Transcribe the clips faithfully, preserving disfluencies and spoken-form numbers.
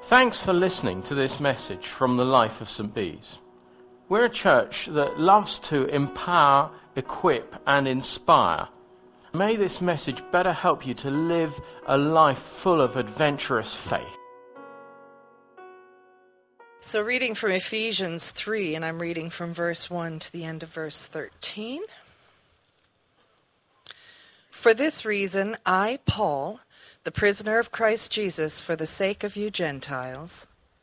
Thanks for listening to this message from the life of Saint Bees. We're a church that loves to empower, equip and inspire. May this message better help you to live a life full of adventurous faith. So reading from Ephesians three, and I'm reading from verse one to the end of verse thirteen. For this reason, I, Paul, the prisoner of Christ Jesus, for the sake of you Gentiles.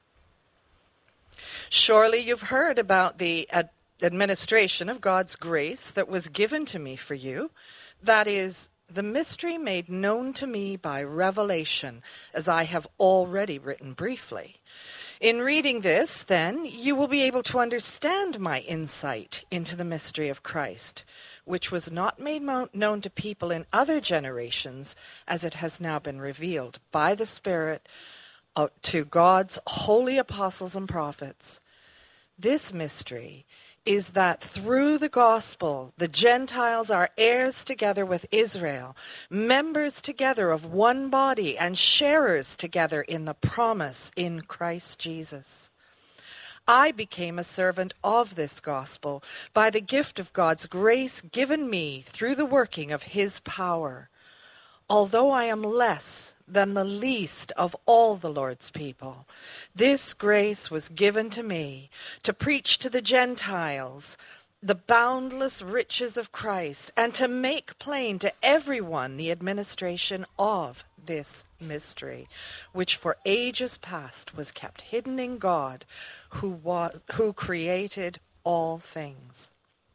Surely you've heard about the ad- administration of God's grace that was given to me for you, that is, the mystery made known to me by revelation, as I have already written briefly. In reading this, then, you will be able to understand my insight into the mystery of Christ, which was not made mo- known to people in other generations, as it has now been revealed by the Spirit uh, to God's holy apostles and prophets. This mystery is that through the gospel, the Gentiles are heirs together with Israel, members together of one body, and sharers together in the promise in Christ Jesus. I became a servant of this gospel by the gift of God's grace given me through the working of his power. Although I am less than the least of all the Lord's people, this grace was given to me to preach to the Gentiles the boundless riches of Christ and to make plain to everyone the administration of this mystery, which for ages past was kept hidden in God, who was, who created all things.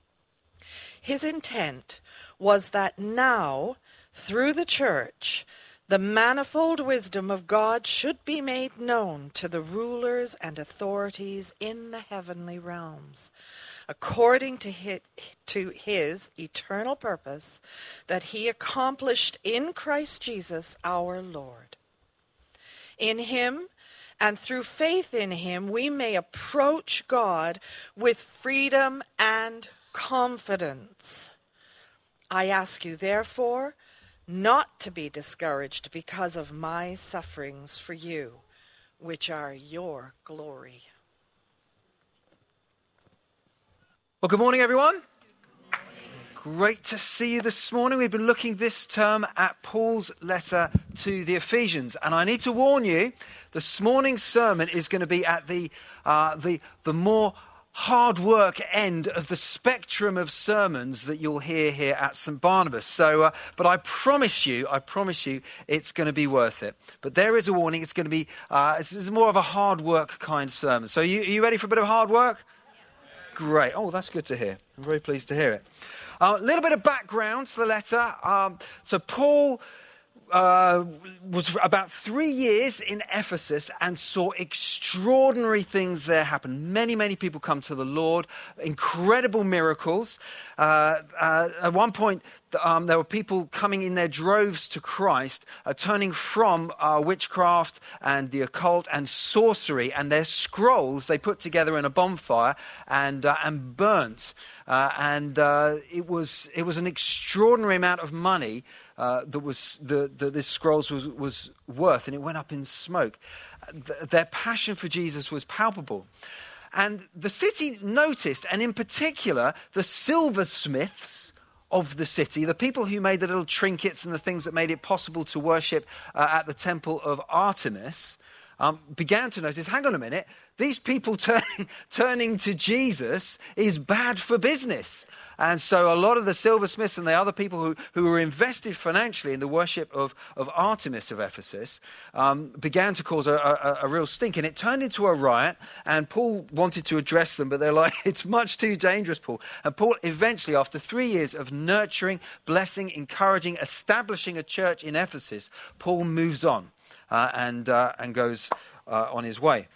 His intent was that now, through the church, the manifold wisdom of God should be made known to the rulers and authorities in the heavenly realms, according to his, to his eternal purpose that he accomplished in Christ Jesus our Lord. In him, and through faith in him, we may approach God with freedom and confidence. I ask you, therefore, not to be discouraged because of my sufferings for you, which are your glory. Well, good morning, everyone. Good morning. Great to see you this morning. We've been looking this term at Paul's letter to the Ephesians, and I need to warn you, this morning's sermon is going to be at the uh, the the more hard work end of the spectrum of sermons that you'll hear here at Saint Barnabas. So, uh, but I promise you, I promise you, it's going to be worth it. But there is a warning; it's going to be uh, it's, it's more of a hard work kind sermon. So, you, are you ready for a bit of hard work? Great. Oh, that's good to hear. I'm very pleased to hear it. A uh, little bit of background to the letter. Um, so Paul uh, was about three years in Ephesus and saw extraordinary things there happen. Many, many people come to the Lord. Incredible miracles. Uh, uh, at one point, um, there were people coming in their droves to Christ, uh, turning from uh, witchcraft and the occult and sorcery, and their scrolls they put together in a bonfire and uh, and burnt. Uh, and uh, it was it was an extraordinary amount of money uh, that was the, the this scrolls was, was worth, and it went up in smoke. Th- their passion for Jesus was palpable. And the city noticed, and in particular, the silversmiths of the city, the people who made the little trinkets and the things that made it possible to worship uh, at the temple of Artemis, um, began to notice, hang on a minute, these people turning, turning to Jesus is bad for business. And so a lot of the silversmiths and the other people who, who were invested financially in the worship of, of Artemis of Ephesus um, began to cause a, a, a real stink. And it turned into a riot, and Paul wanted to address them, but they're like, it's much too dangerous, Paul. And Paul eventually, after three years of nurturing, blessing, encouraging, establishing a church in Ephesus, Paul moves on uh, and, uh, and goes uh, on his way.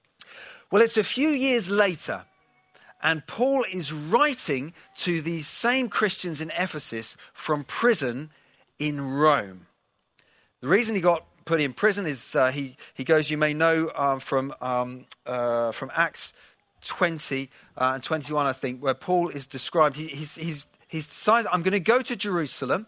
Well, it's a few years later, and Paul is writing to these same Christians in Ephesus from prison in Rome. The reason he got put in prison is uh, he, he goes, you may know um, from, um, uh, from Acts twenty uh, and twenty-one, I think, where Paul is described. He, he's, he's, he's decided, I'm going to go to Jerusalem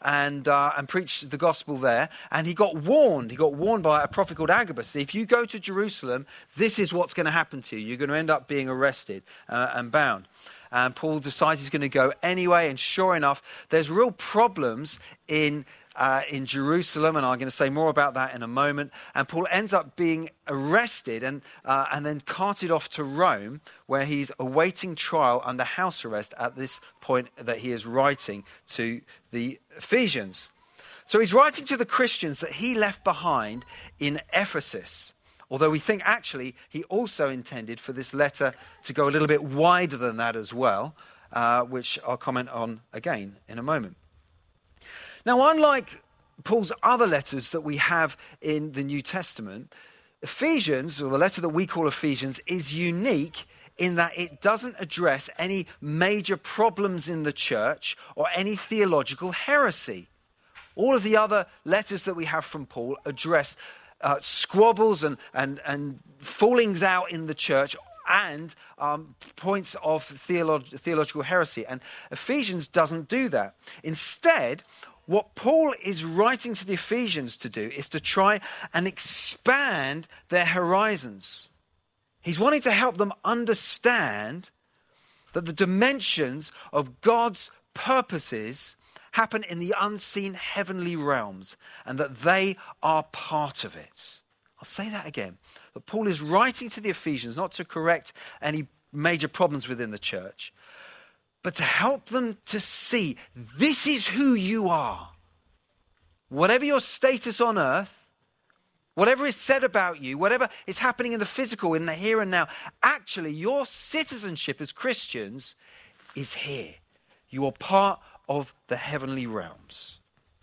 and uh, and preached the gospel there. And he got warned. He got warned by a prophet called Agabus. If you go to Jerusalem, this is what's going to happen to you. You're going to end up being arrested uh, and bound. And Paul decides he's going to go anyway. And sure enough, there's real problems in Uh, in Jerusalem, and I'm going to say more about that in a moment. And Paul ends up being arrested and uh, and then carted off to Rome, where he's awaiting trial under house arrest at this point that he is writing to the Ephesians. So he's writing to the Christians that he left behind in Ephesus, although we think actually he also intended for this letter to go a little bit wider than that as well, uh, which I'll comment on again in a moment. Now, unlike Paul's other letters that we have in the New Testament, Ephesians, or the letter that we call Ephesians, is unique in that it doesn't address any major problems in the church or any theological heresy. All of the other letters that we have from Paul address uh, squabbles and, and, and fallings out in the church and um, points of theolog- theological heresy. And Ephesians doesn't do that. Instead, what Paul is writing to the Ephesians to do is to try and expand their horizons. He's wanting to help them understand that the dimensions of God's purposes happen in the unseen heavenly realms and that they are part of it. I'll say that again. That Paul is writing to the Ephesians not to correct any major problems within the church, but to help them to see this is who you are. Whatever your status on earth, whatever is said about you, whatever is happening in the physical, in the here and now, actually your citizenship as Christians is here. You are part of the heavenly realms.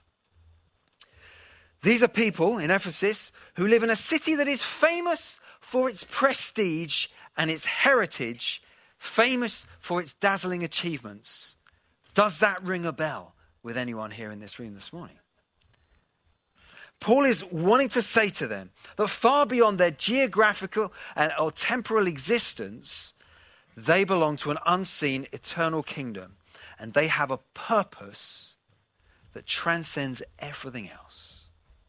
These are people in Ephesus who live in a city that is famous for its prestige and its heritage, famous for its dazzling achievements. Does that ring a bell with anyone here in this room this morning? Paul is wanting to say to them that far beyond their geographical and or temporal existence, they belong to an unseen eternal kingdom, and they have a purpose that transcends everything else.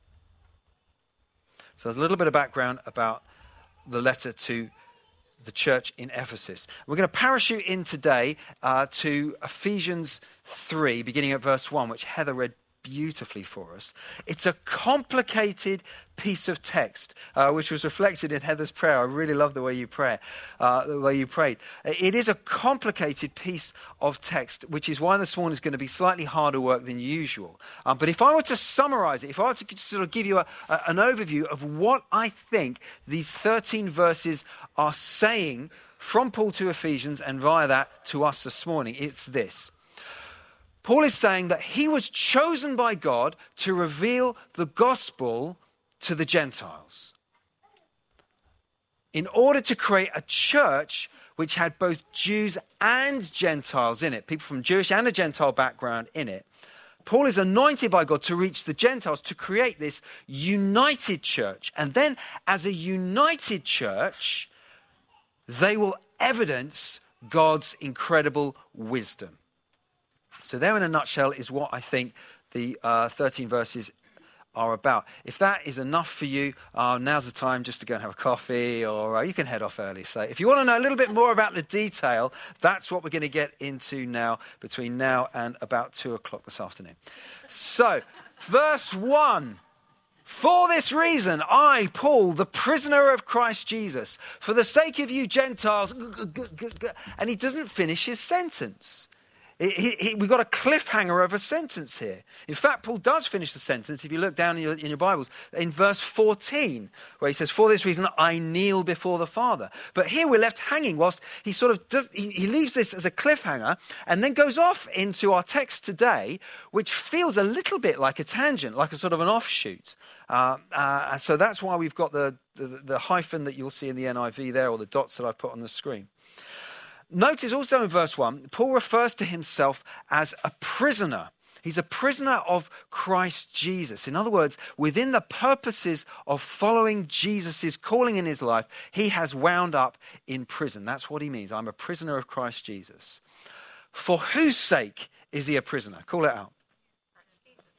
So there's a little bit of background about the letter to the church in Ephesus. We're going to parachute in today uh, to Ephesians three, beginning at verse one, which Heather read beautifully for us. It's a complicated piece of text, uh, which was reflected in Heather's prayer. I really love the way you pray, uh, the way you prayed. It is a complicated piece of text, which is why this morning is going to be slightly harder work than usual. Um, but if I were to summarize it, if I were to sort of give you a, a, an overview of what I think these thirteen verses are saying from Paul to Ephesians and via that to us this morning, it's this. Paul is saying that he was chosen by God to reveal the gospel to the Gentiles in order to create a church which had both Jews and Gentiles in it, people from Jewish and a Gentile background in it. Paul is anointed by God to reach the Gentiles, to create this united church. And then as a united church, they will evidence God's incredible wisdom. So there in a nutshell is what I think the uh, thirteen verses are about. If that is enough for you, uh, now's the time just to go and have a coffee, or uh, you can head off early. So if you want to know a little bit more about the detail, that's what we're going to get into now, between now and about two o'clock this afternoon. So, verse one. For this reason, I, Paul, the prisoner of Christ Jesus, for the sake of you Gentiles, and he doesn't finish his sentence. He, he, we've got a cliffhanger of a sentence here. In fact, Paul does finish the sentence, if you look down in your, in your Bibles, in verse fourteen, where he says, for this reason I kneel before the Father. But here we're left hanging whilst he sort of does, he, he leaves this as a cliffhanger and then goes off into our text today, which feels a little bit like a tangent, like a sort of an offshoot. Uh, uh, so that's why we've got the, the, the hyphen that you'll see in the N I V there, or the dots that I've put on the screen. Notice also in verse one, Paul refers to himself as a prisoner. He's a prisoner of Christ Jesus. In other words, within the purposes of following Jesus' calling in his life, he has wound up in prison. That's what he means. I'm a prisoner of Christ Jesus. For whose sake is he a prisoner? Call it out.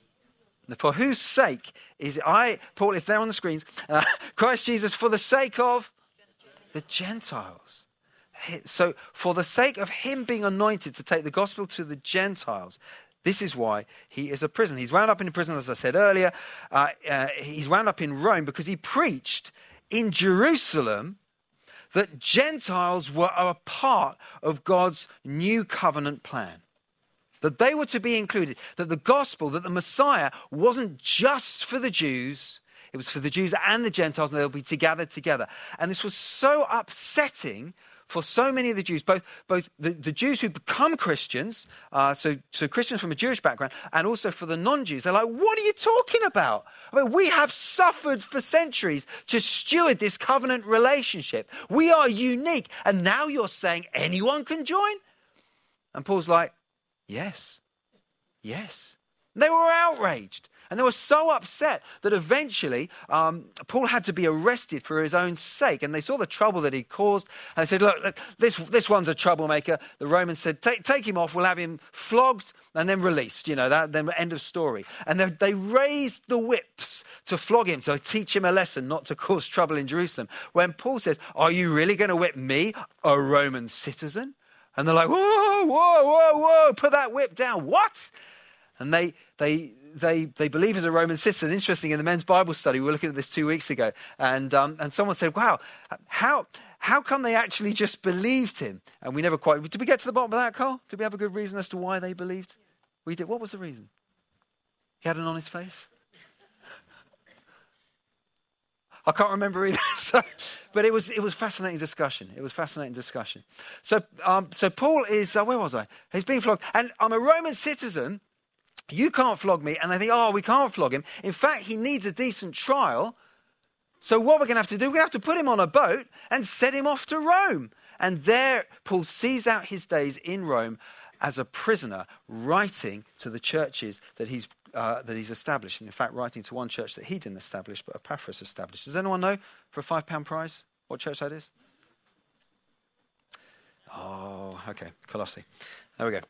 For whose sake is it? I, Paul, it's there on the screens. Uh, Christ Jesus, for the sake of the Gentiles. So for the sake of him being anointed to take the gospel to the Gentiles, this is why he is a prison. He's wound up in prison, as I said earlier. Uh, uh, he's wound up in Rome because he preached in Jerusalem that Gentiles were a part of God's new covenant plan. That they were to be included. That the gospel, that the Messiah wasn't just for the Jews. It was for the Jews and the Gentiles, and they'll be gathered together. And this was so upsetting for so many of the Jews, both both the, the Jews who become Christians, uh, so, so Christians from a Jewish background, and also for the non-Jews. They're like, what are you talking about? I mean, we have suffered for centuries to steward this covenant relationship. We are unique. And now you're saying anyone can join? And Paul's like, yes, yes. They were outraged. And they were so upset that eventually um, Paul had to be arrested for his own sake. And they saw the trouble that he caused. And they said, look, look this, this one's a troublemaker. The Romans said, take, take him off. We'll have him flogged and then released. You know, that, then end of story. And they, they raised the whips to flog him, to teach him a lesson, not to cause trouble in Jerusalem. When Paul says, are you really going to whip me, a Roman citizen? And they're like, whoa, whoa, whoa, whoa, put that whip down. What? And they they they they believe as a Roman citizen. Interesting, in the men's Bible study, we were looking at this two weeks ago, and um, and someone said, wow, how how come they actually just believed him? And we never quite, did we get to the bottom of that, Carl? Did we have a good reason as to why they believed? We did. What was the reason? He had an honest face? I can't remember either. Sorry. But it was it was fascinating discussion. It was fascinating discussion. So um, so Paul is, uh, where was I? He's being flogged. And I'm a Roman citizen. You can't flog me. And they think, oh, we can't flog him. In fact, he needs a decent trial. So what we're going to have to do, we're going to have to put him on a boat and set him off to Rome. And there, Paul sees out his days in Rome as a prisoner, writing to the churches that he's uh, that he's established. And in fact, writing to one church that he didn't establish, but Epaphras established. Does anyone know, for a five pound prize, what church that is? Oh, okay, Colossae. There we go.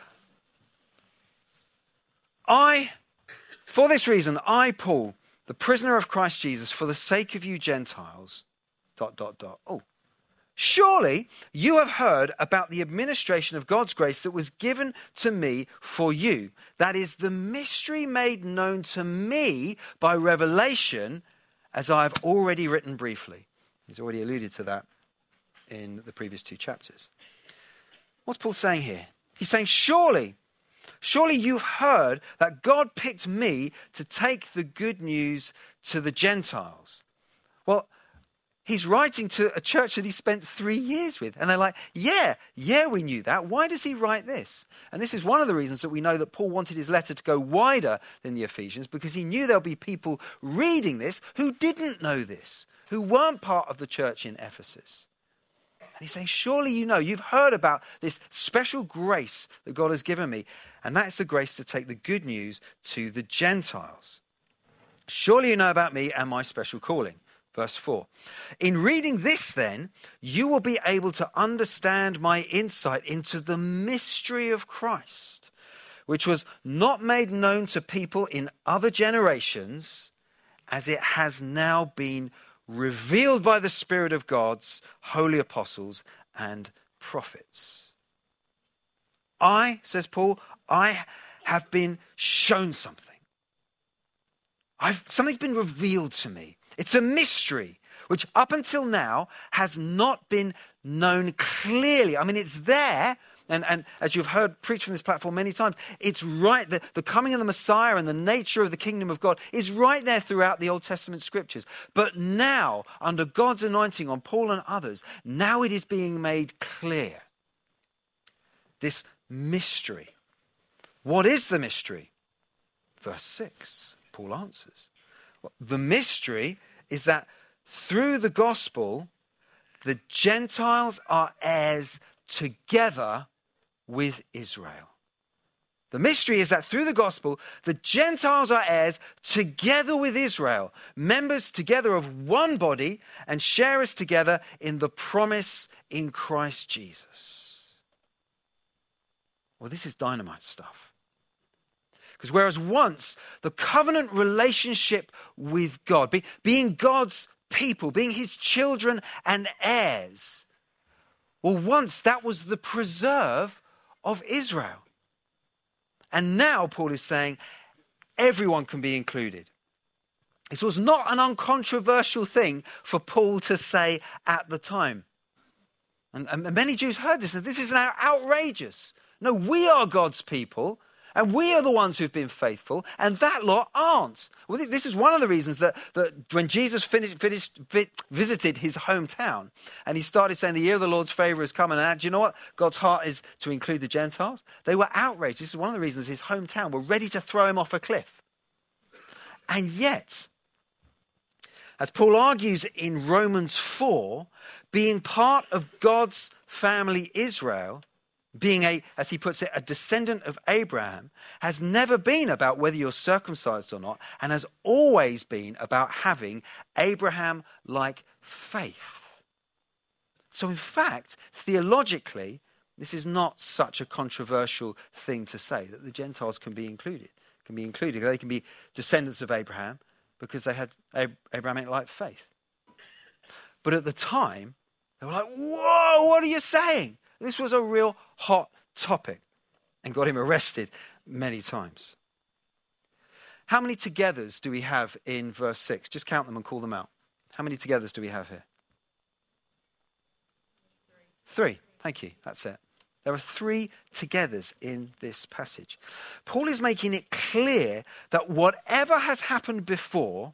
I, for this reason, I, Paul, the prisoner of Christ Jesus, for the sake of you Gentiles, dot, dot, dot. Oh, surely you have heard about the administration of God's grace that was given to me for you. That is the mystery made known to me by revelation, as I have already written briefly. He's already alluded to that in the previous two chapters. What's Paul saying here? He's saying, surely, surely you've heard that God picked me to take the good news to the Gentiles. Well, he's writing to a church that he spent three years with. And they're like, yeah, yeah, we knew that. Why does he write this? And this is one of the reasons that we know that Paul wanted his letter to go wider than the Ephesians, because he knew there'll be people reading this who didn't know this, who weren't part of the church in Ephesus. And he's saying, surely you know, you've heard about this special grace that God has given me. And that's the grace to take the good news to the Gentiles. Surely you know about me and my special calling. Verse four. In reading this then, you will be able to understand my insight into the mystery of Christ, which was not made known to people in other generations, as it has now been revealed by the Spirit of God's holy apostles and prophets. I, says Paul, I have been shown something. I've, something's been revealed to me. It's a mystery which up until now has not been known clearly. I mean, it's there. And, and as you've heard preached from this platform many times, it's right. The, the coming of the Messiah and the nature of the kingdom of God is right there throughout the Old Testament scriptures. But now, under God's anointing on Paul and others, now it is being made clear. This mystery. What is the mystery? Verse six, Paul answers. Well, the mystery is that through the gospel, the Gentiles are heirs together with Israel. The mystery is that through the gospel, the Gentiles are heirs together with Israel, members together of one body, and sharers together in the promise in Christ Jesus. Well, this is dynamite stuff. Because whereas once the covenant relationship with God, be, being God's people, being his children and heirs, well, once that was the preserve of Israel. And now Paul is saying everyone can be included. This was not an uncontroversial thing for Paul to say at the time. And, and many Jews heard this, and this is now outrageous. No, we are God's people, and we are the ones who've been faithful, and that lot aren't. Well, this is one of the reasons that, that when Jesus finished, finished, visited his hometown, and he started saying the year of the Lord's favor has come, and do you know what? God's heart is to include the Gentiles. They were outraged. This is one of the reasons his hometown were ready to throw him off a cliff. And yet, as Paul argues in Romans four, being part of God's family Israel, being a, as he puts it, a descendant of Abraham, has never been about whether you're circumcised or not, and has always been about having Abraham-like faith. So in fact, theologically, this is not such a controversial thing to say, that the Gentiles can be included. Can be included. They can be descendants of Abraham because they had Abrahamic-like faith. But at the time, they were like, whoa, what are you saying? This was a real hot topic and got him arrested many times. How many togethers do we have in verse six? Just count them and call them out. How many togethers do we have here? Three. Three. Thank you. That's it. There are three togethers in this passage. Paul is making it clear that whatever has happened before,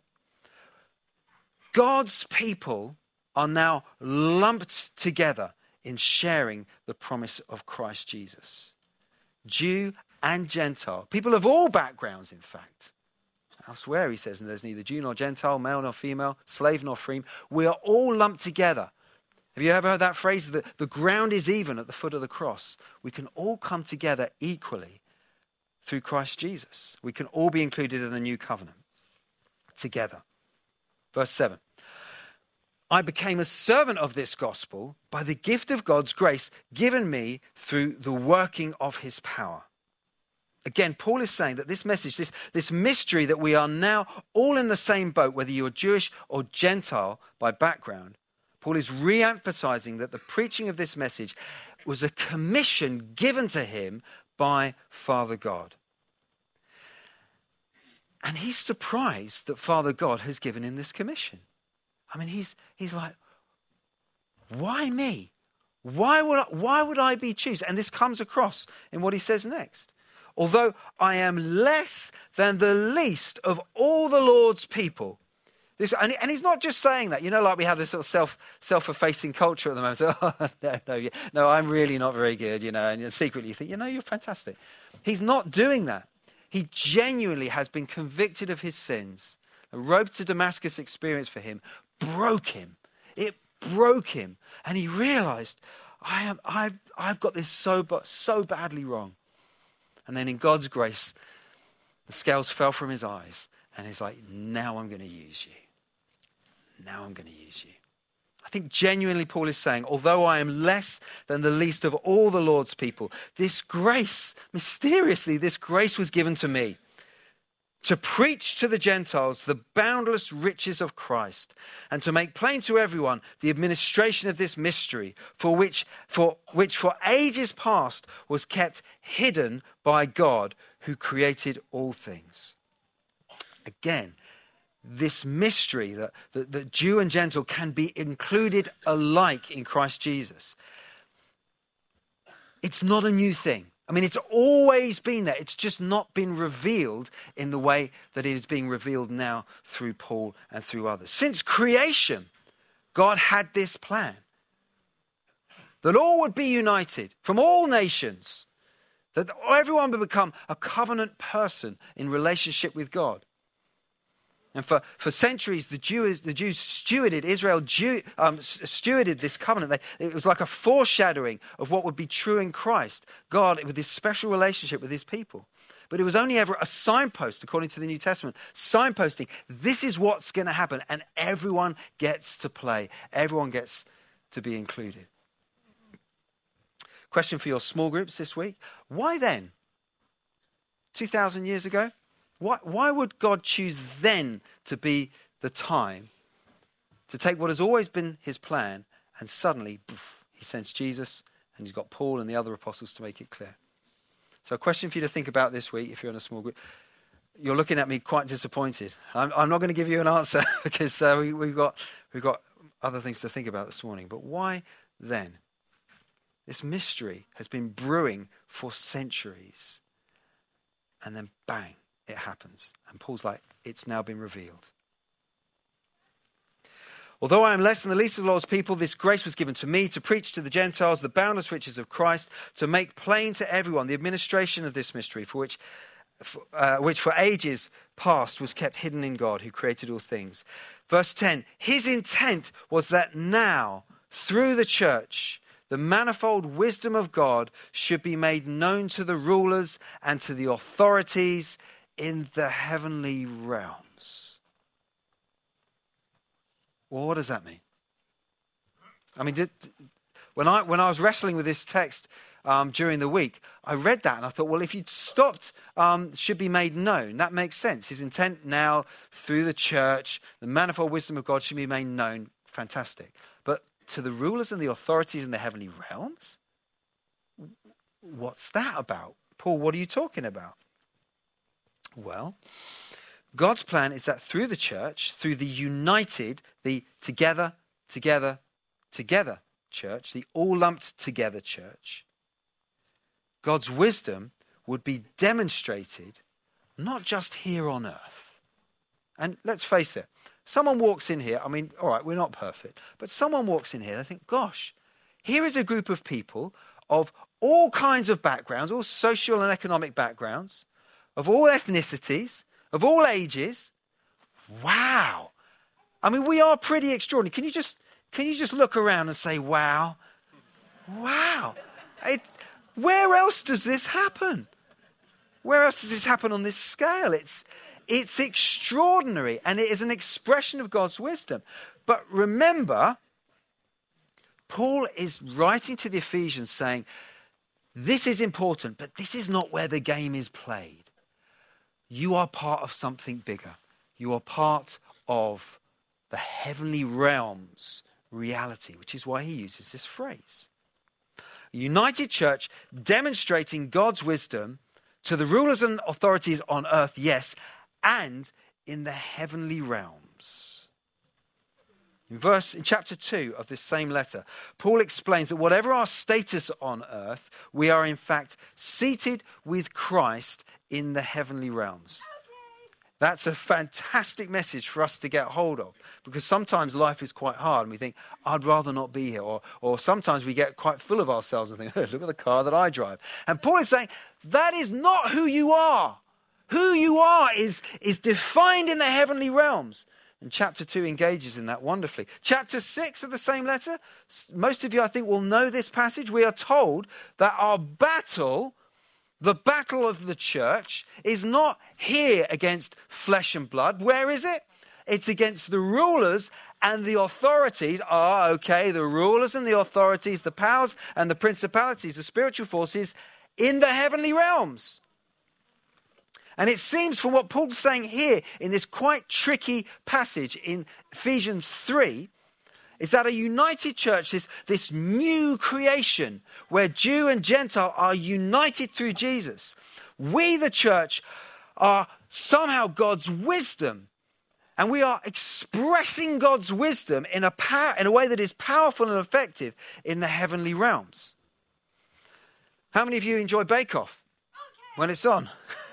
God's people are now lumped together in sharing the promise of Christ Jesus. Jew and Gentile, people of all backgrounds, in fact. Elsewhere he says, and there's neither Jew nor Gentile, male nor female, slave nor free. We are all lumped together. Have you ever heard that phrase? The, the ground is even at the foot of the cross. We can all come together equally through Christ Jesus. We can all be included in the new covenant together. Verse seven. I became a servant of this gospel by the gift of God's grace given me through the working of his power. Again, Paul is saying that this message, this, this mystery that we are now all in the same boat, whether you're Jewish or Gentile by background, Paul is re-emphasizing that the preaching of this message was a commission given to him by Father God. And he's surprised that Father God has given him this commission. I mean, he's he's like, why me? Why would I, why would I be chosen? And this comes across in what he says next. Although I am less than the least of all the Lord's people. This, and, and he's not just saying that. You know, like we have this sort of self, self-effacing culture at the moment. So, oh, no, no, no, I'm really not very good, you know. And secretly you think, you know, you're fantastic. He's not doing that. He genuinely has been convicted of his sins. The road to Damascus experience for him broke him. It broke him. And he realized, I am, I've, I've got this so, so badly wrong. And then in God's grace, the scales fell from his eyes. And he's like, now I'm going to use you. Now I'm going to use you. I think genuinely Paul is saying, although I am less than the least of all the Lord's people, this grace, mysteriously, this grace was given to me to preach to the Gentiles the boundless riches of Christ and to make plain to everyone the administration of this mystery for which for which for ages past was kept hidden by God who created all things. Again, this mystery that, that, that Jew and Gentile can be included alike in Christ Jesus. It's not a new thing. I mean, it's always been there. It's just not been revealed in the way that it is being revealed now through Paul and through others. Since creation, God had this plan. That all would be united from all nations. That everyone would become a covenant person in relationship with God. And for, for centuries, the Jews, the Jews stewarded, Israel Jew, um, stewarded this covenant. They, it was like a foreshadowing of what would be true in Christ. God, with this special relationship with his people. But it was only ever a signpost, according to the New Testament. Signposting, this is what's going to happen. And everyone gets to play. Everyone gets to be included. Question for your small groups this week. Why then two thousand years ago? Why, why would God choose then to be the time to take what has always been his plan and suddenly poof, he sends Jesus and he's got Paul and the other apostles to make it clear? So a question for you to think about this week if you're in a small group. You're looking at me quite disappointed. I'm, I'm not going to give you an answer because uh, we, we've got we've got other things to think about this morning. But why then? This mystery has been brewing for centuries. And then bang, it happens. And Paul's like, it's now been revealed. Although I am less than the least of the Lord's people, this grace was given to me to preach to the Gentiles the boundless riches of Christ, to make plain to everyone the administration of this mystery, for which, uh, which for ages past was kept hidden in God, who created all things. Verse ten, his intent was that now, through the church, the manifold wisdom of God should be made known to the rulers and to the authorities in the heavenly realms. Well, what does that mean? I mean, did, when I when I was wrestling with this text um, during the week, I read that and I thought, well, if you'd stopped, um, should be made known, that makes sense. His intent now through the church, the manifold wisdom of God should be made known. Fantastic. But to the rulers and the authorities in the heavenly realms? What's that about? Paul, what are you talking about? Well, God's plan is that through the church, through the united, the together, together, together church, the all lumped together church, God's wisdom would be demonstrated not just here on earth. And let's face it, someone walks in here, I mean, all right, we're not perfect, but someone walks in here, they think, gosh, here is a group of people of all kinds of backgrounds, all social and economic backgrounds, of all ethnicities, of all ages. Wow. I mean, we are pretty extraordinary. Can you just, can you just look around and say, wow? Wow. It, where else does this happen? Where else does this happen on this scale? It's, it's extraordinary, and it is an expression of God's wisdom. But remember, Paul is writing to the Ephesians saying, this is important, but this is not where the game is played. You are part of something bigger. You are part of the heavenly realms reality, which is why he uses this phrase. A united church demonstrating God's wisdom to the rulers and authorities on earth, yes, and in the heavenly realms. In verse, in chapter two of this same letter, Paul explains that whatever our status on earth, we are in fact seated with Christ in the heavenly realms. That's a fantastic message for us to get hold of, because sometimes life is quite hard and we think, I'd rather not be here. Or, or sometimes we get quite full of ourselves and think, oh, look at the car that I drive. And Paul is saying, that is not who you are. Who you are is, is defined in the heavenly realms. And chapter two engages in that wonderfully. Chapter six of the same letter, most of you I think will know this passage. We are told that our battle, the battle of the church, is not here against flesh and blood. Where is it? It's against the rulers and the authorities. Ah, okay, the rulers and the authorities, the powers and the principalities, the spiritual forces in the heavenly realms. And it seems from what Paul's saying here in this quite tricky passage in Ephesians three, is that a united church, this, this new creation where Jew and Gentile are united through Jesus. We, the church, are somehow God's wisdom. And we are expressing God's wisdom in a, power, in a way that is powerful and effective in the heavenly realms. How many of you enjoy Bake Off when it's on?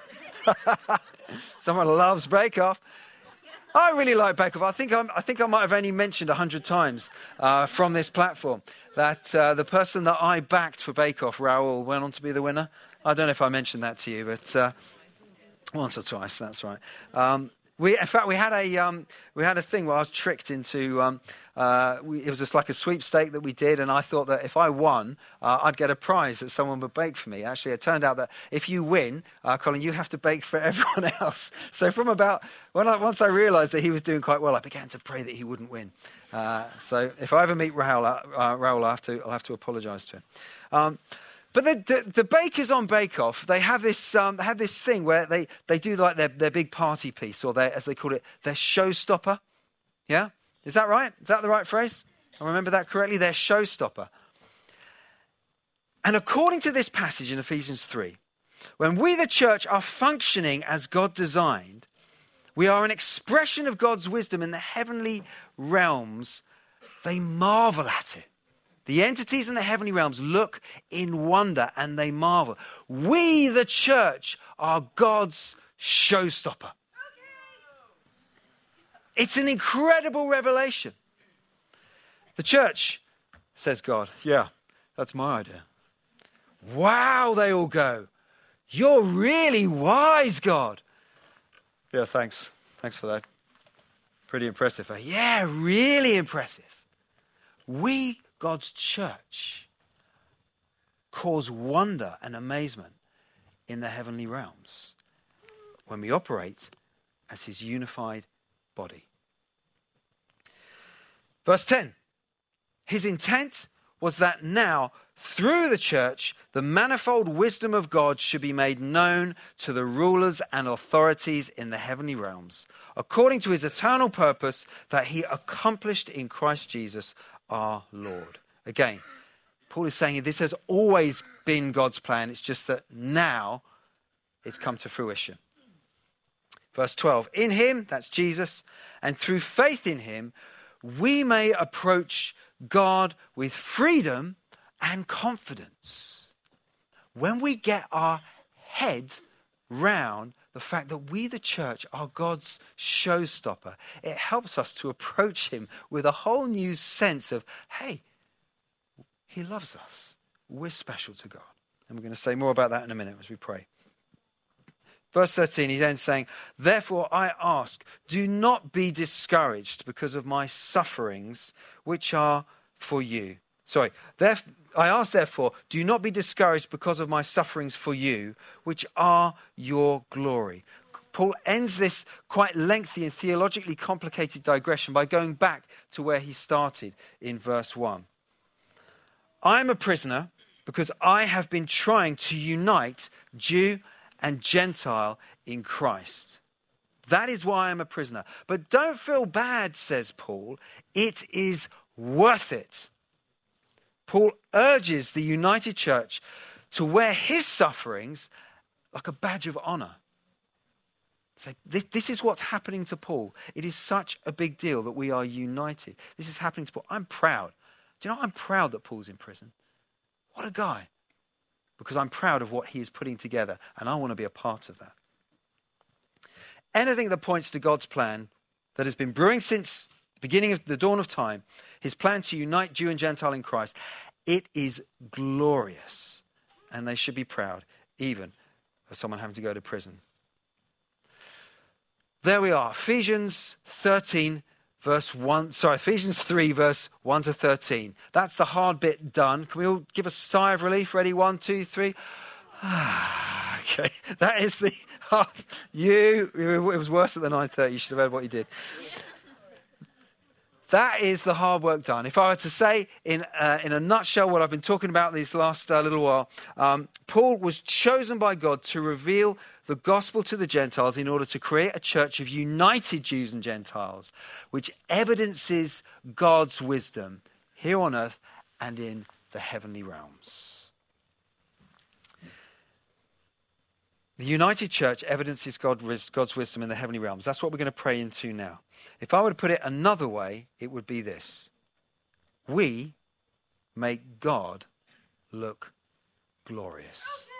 Someone loves Bake Off. I really like Bake Off. I think I'm, I think I might have only mentioned a hundred times uh, from this platform that uh, the person that I backed for Bake Off, Raoul, went on to be the winner. I don't know if I mentioned that to you, but uh, once or twice. That's right. Um, we, in fact, we had a um, we had a thing where I was tricked into. Um, uh, we, it was just like a sweepstake that we did, and I thought that if I won, uh, I'd get a prize that someone would bake for me. Actually, it turned out that if you win, uh, Colin, you have to bake for everyone else. So from about when I, once I realised that he was doing quite well, I began to pray that he wouldn't win. Uh, so if I ever meet Raoul, uh, Raoul, I have to I'll have to apologise to him. Um, But the, the, the bakers on Bake Off, they have this um, they have this thing where they, they do like their, their big party piece, or their, as they call it, their showstopper. Yeah? Is that right? Is that the right phrase? I remember that correctly? Their showstopper. And according to this passage in Ephesians three, when we, the church, are functioning as God designed, we are an expression of God's wisdom in the heavenly realms. They marvel at it. The entities in the heavenly realms look in wonder and they marvel. We, the church, are God's showstopper. It's an incredible revelation. The church, says God, yeah, that's my idea. Wow, they all go. You're really wise, God. Yeah, thanks. Thanks for that. Pretty impressive. Yeah, really impressive. We, God's church, cause wonder and amazement in the heavenly realms when we operate as his unified body. Verse ten. His intent was that now, through the church, the manifold wisdom of God should be made known to the rulers and authorities in the heavenly realms, according to his eternal purpose that he accomplished in Christ Jesus our Lord. Again, Paul is saying this has always been God's plan. It's just that now it's come to fruition. Verse twelve, in him, that's Jesus, and through faith in him, we may approach God with freedom and confidence. When we get our head round the fact that we, the church, are God's showstopper, it helps us to approach him with a whole new sense of, hey, he loves us. We're special to God. And we're going to say more about that in a minute as we pray. Verse thirteen, he's then saying, therefore I ask, do not be discouraged because of my sufferings, which are for you. Sorry, therefore, I ask therefore, do not be discouraged because of my sufferings for you, which are your glory. Paul ends this quite lengthy and theologically complicated digression by going back to where he started in verse one. I am a prisoner because I have been trying to unite Jew and Gentile in Christ. That is why I'm a prisoner. But don't feel bad, says Paul. It is worth it. Paul urges the united church to wear his sufferings like a badge of honor. Say, this, this is what's happening to Paul. It is such a big deal that we are united. This is happening to Paul. I'm proud. Do you know, I'm proud that Paul's in prison. What a guy. Because I'm proud of what he is putting together, and I want to be a part of that. Anything that points to God's plan that has been brewing since the beginning of the dawn of time, his plan to unite Jew and Gentile in Christ, it is glorious. And they should be proud, even of someone having to go to prison. There we are, Ephesians thirteen, verse one, sorry, Ephesians three, verse one to thirteen. That's the hard bit done. Can we all give a sigh of relief? Ready? One, two, three. Okay, that is the, oh, you, it was worse at the nine thirty. You should have heard what you did. That is the hard work done. If I were to say in uh, in a nutshell what I've been talking about these last uh, little while, um, Paul was chosen by God to reveal the gospel to the Gentiles in order to create a church of united Jews and Gentiles, which evidences God's wisdom here on earth and in the heavenly realms. The united church evidences God's wisdom in the heavenly realms. That's what we're going to pray into now. If I were to put it another way, it would be this. We make God look glorious.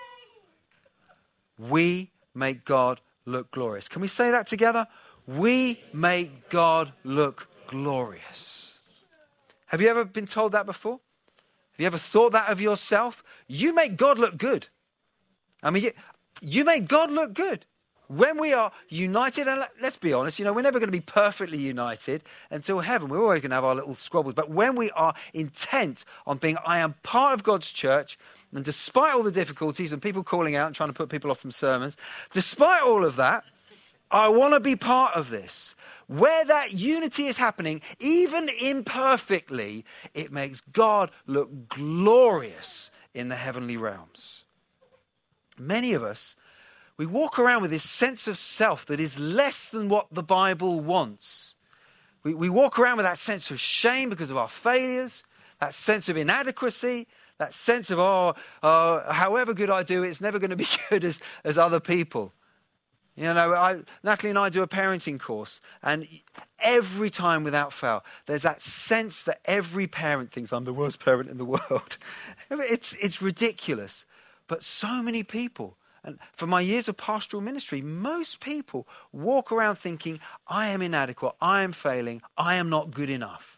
We make God look glorious. Can we say that together? We make God look glorious. Have you ever been told that before? Have you ever thought that of yourself? You make God look good. I mean, you, you make God look good. When we are united, and let's be honest, you know, we're never going to be perfectly united until heaven. We're always going to have our little squabbles. But when we are intent on being, I am part of God's church, and despite all the difficulties and people calling out and trying to put people off from sermons, despite all of that, I want to be part of this. Where that unity is happening, even imperfectly, it makes God look glorious in the heavenly realms. Many of us, we walk around with this sense of self that is less than what the Bible wants. We, we walk around with that sense of shame because of our failures, that sense of inadequacy, that sense of, oh, uh, however good I do, it's never going to be good as, as other people. You know, I, Natalie and I do a parenting course, and every time without fail, there's that sense that every parent thinks, I'm the worst parent in the world. It's, it's ridiculous. But so many people, and for my years of pastoral ministry, most people walk around thinking, I am inadequate, I am failing, I am not good enough.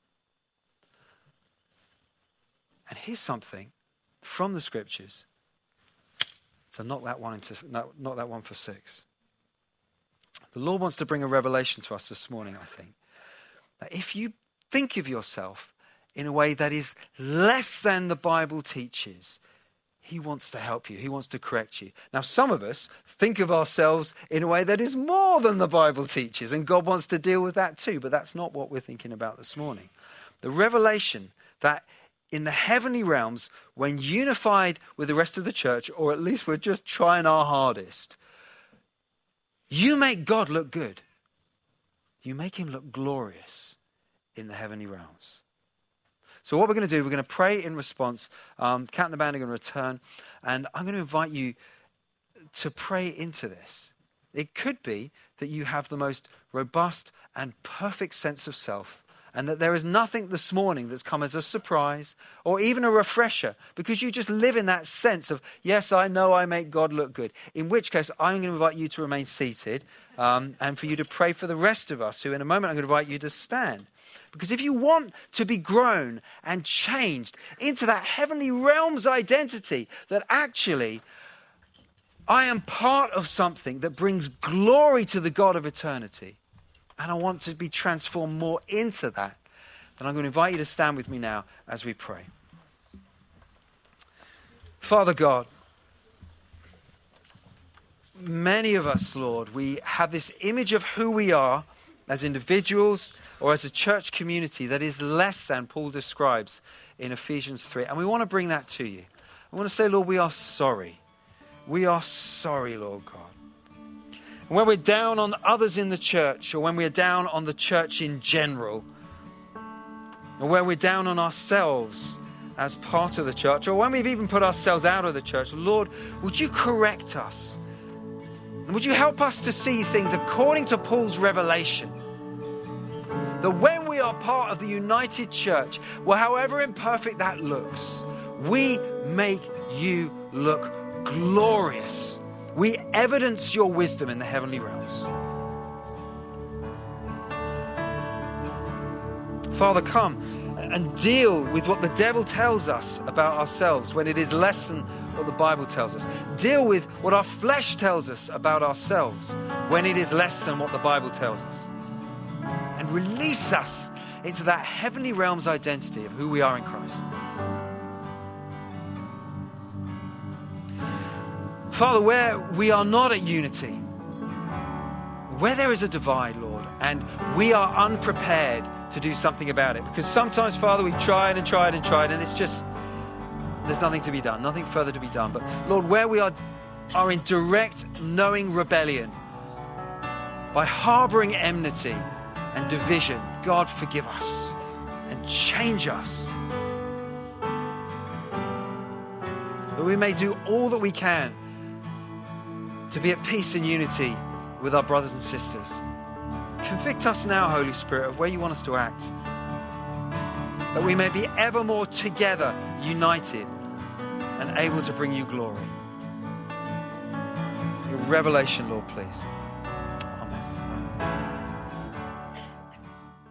And here's something from the scriptures. So knock that one into knock, knock that one for six. The Lord wants to bring a revelation to us this morning, I think. That if you think of yourself in a way that is less than the Bible teaches, He wants to help you. He wants to correct you. Now, some of us think of ourselves in a way that is more than the Bible teaches, and God wants to deal with that too, but that's not what we're thinking about this morning. The revelation that in the heavenly realms, when unified with the rest of the church, or at least we're just trying our hardest, you make God look good. You make him look glorious in the heavenly realms. So what we're going to do, we're going to pray in response. Um, Kat and the band are going to return, and I'm going to invite you to pray into this. It could be that you have the most robust and perfect sense of self, and that there is nothing this morning that's come as a surprise or even a refresher, because you just live in that sense of, yes, I know I make God look good. In which case, I'm going to invite you to remain seated um, and for you to pray for the rest of us, who in a moment I'm going to invite you to stand. Because if you want to be grown and changed into that heavenly realms identity, that actually I am part of something that brings glory to the God of eternity, and I want to be transformed more into that, then I'm going to invite you to stand with me now as we pray. Father God, many of us, Lord, we have this image of who we are as individuals or as a church community that is less than Paul describes in Ephesians three. And we want to bring that to you. I want to say, Lord, we are sorry. We are sorry, Lord God. And when we're down on others in the church, or when we're down on the church in general, or when we're down on ourselves as part of the church, or when we've even put ourselves out of the church, Lord, would you correct us? And would you help us to see things according to Paul's revelation? That when we are part of the united church, well, however imperfect that looks, we make you look glorious. We evidence your wisdom in the heavenly realms. Father, come and deal with what the devil tells us about ourselves when it is less than what the Bible tells us. Deal with what our flesh tells us about ourselves when it is less than what the Bible tells us. And release us into that heavenly realms identity of who we are in Christ. Father, where we are not at unity, where there is a divide, Lord, and we are unprepared to do something about it, because sometimes, Father, we've tried and tried and tried, and it's just, there's nothing to be done, nothing further to be done. But Lord, where we are, are in direct knowing rebellion, by harboring enmity and division, God, forgive us and change us, that we may do all that we can to be at peace and unity with our brothers and sisters. Convict us now, Holy Spirit, of where you want us to act, that we may be ever more together, united, and able to bring you glory. Your revelation, Lord, please.